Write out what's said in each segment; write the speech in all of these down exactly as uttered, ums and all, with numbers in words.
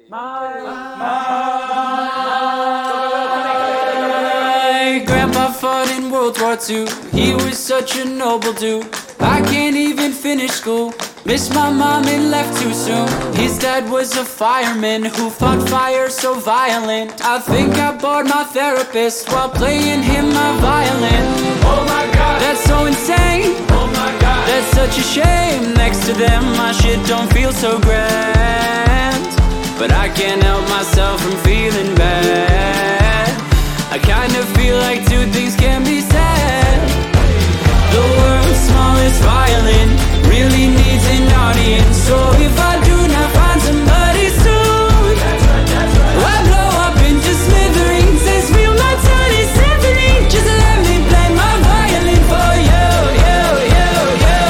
My, my grandpa fought in World War Two. He was such a noble dude. I can't even finish school. Missed my mom and left too soon. His dad was a fireman who fought fire so violent. I think I bored my therapist while playing him my violin. Oh my god, that's so insane. Oh my god, that's such a shame. Next to them my shit don't feel so grand, but I can't help myself from feeling bad. I kind of feel like two things can be said. The world's smallest violin really needs an audience. So if I do not find somebody soon, I blow up into smithereens and spill my tiny symphony. Just let me play my violin for you, you, you, you.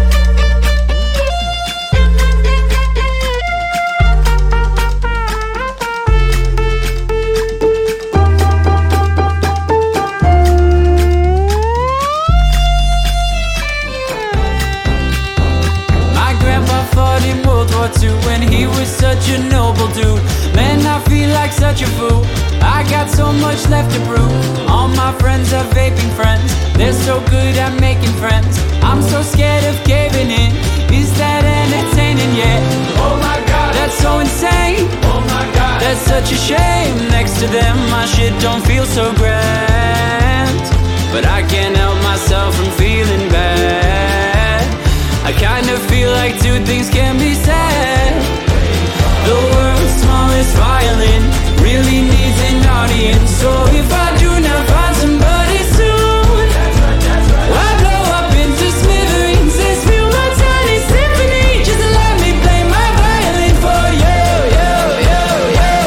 When he was such a noble dude, man, I feel like such a fool. I got so much left to prove. All my friends are vaping friends. They're so good at making friends. I'm so scared of caving in. Is that entertaining yet? Oh my god, that's so insane. Oh my god, that's such a shame. Next to them my shit don't feel so grand, but I can't help myself from feeling bad. I kind of feel like two things can be said. The world's smallest violin really needs an audience. So if I do not find somebody soon, I blow up into smithereens and spill my tiny symphony. Just let me play my violin for you, you, you, you.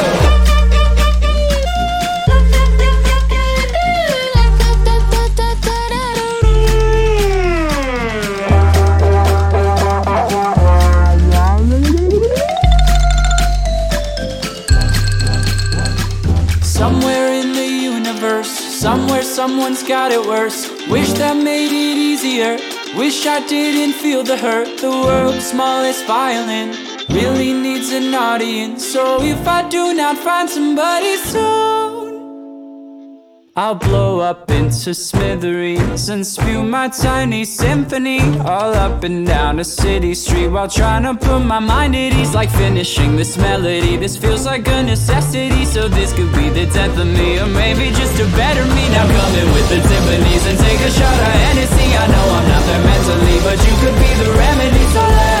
Somewhere in the universe, somewhere someone's got it worse. Wish that made it easier. Wish I didn't feel the hurt. The world's smallest violin really needs an audience. So if I do not find somebody soon, I'll blow up into smithereens and spew my tiny symphony all up and down a city street while trying to put my mind at ease. Like finishing this melody, this feels like a necessity. So this could be the death of me, or maybe just a better me. Now come in with the timpanis and take a shot of Hennessy. I know I'm not there mentally, but you could be the remedy. So let